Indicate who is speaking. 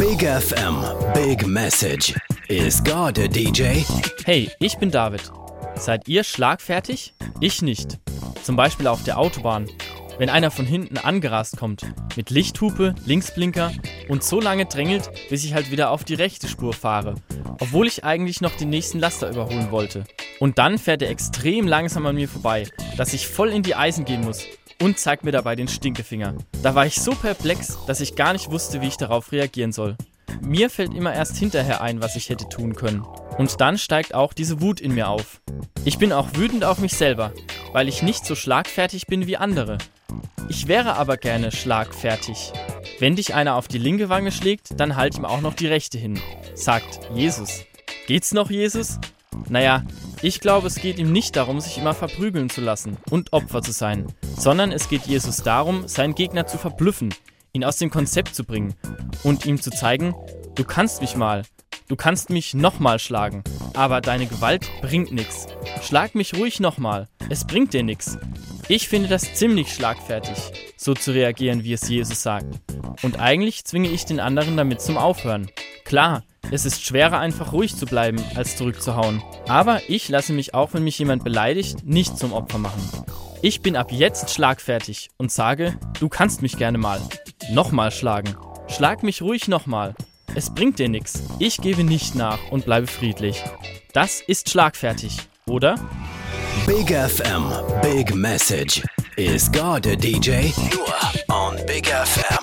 Speaker 1: Big FM, Big Message. Is God a DJ?
Speaker 2: Hey, ich bin David. Seid ihr schlagfertig? Ich nicht. Zum Beispiel auf der Autobahn. Wenn einer von hinten angerast kommt, mit Lichthupe, Linksblinker und so lange drängelt, bis ich halt wieder auf die rechte Spur fahre, obwohl ich eigentlich noch den nächsten Laster überholen wollte. Und dann fährt er extrem langsam an mir vorbei, dass ich voll in die Eisen gehen muss und zeigt mir dabei den Stinkefinger. Da war ich so perplex, dass ich gar nicht wusste, wie ich darauf reagieren soll. Mir fällt immer erst hinterher ein, was ich hätte tun können. Und dann steigt auch diese Wut in mir auf. Ich bin auch wütend auf mich selber, weil ich nicht so schlagfertig bin wie andere. Ich wäre aber gerne schlagfertig. Wenn dich einer auf die linke Wange schlägt, dann halt ihm auch noch die rechte hin, sagt Jesus. Geht's noch, Jesus? Naja, ich glaube, es geht ihm nicht darum, sich immer verprügeln zu lassen und Opfer zu sein, sondern es geht Jesus darum, seinen Gegner zu verblüffen, ihn aus dem Konzept zu bringen und ihm zu zeigen, du kannst mich mal, du kannst mich nochmal schlagen, aber deine Gewalt bringt nichts. Schlag mich ruhig nochmal, es bringt dir nichts. Ich finde das ziemlich schlagfertig, so zu reagieren, wie es Jesus sagt. Und eigentlich zwinge ich den anderen damit zum Aufhören. Klar, es ist schwerer, einfach ruhig zu bleiben, als zurückzuhauen. Aber ich lasse mich auch, wenn mich jemand beleidigt, nicht zum Opfer machen. Ich bin ab jetzt schlagfertig und sage, du kannst mich gerne mal. Nochmal schlagen. Schlag mich ruhig nochmal. Es bringt dir nichts. Ich gebe nicht nach und bleibe friedlich. Das ist schlagfertig, oder?
Speaker 1: Big FM, Big Message. Is God a DJ? Nur on Big FM.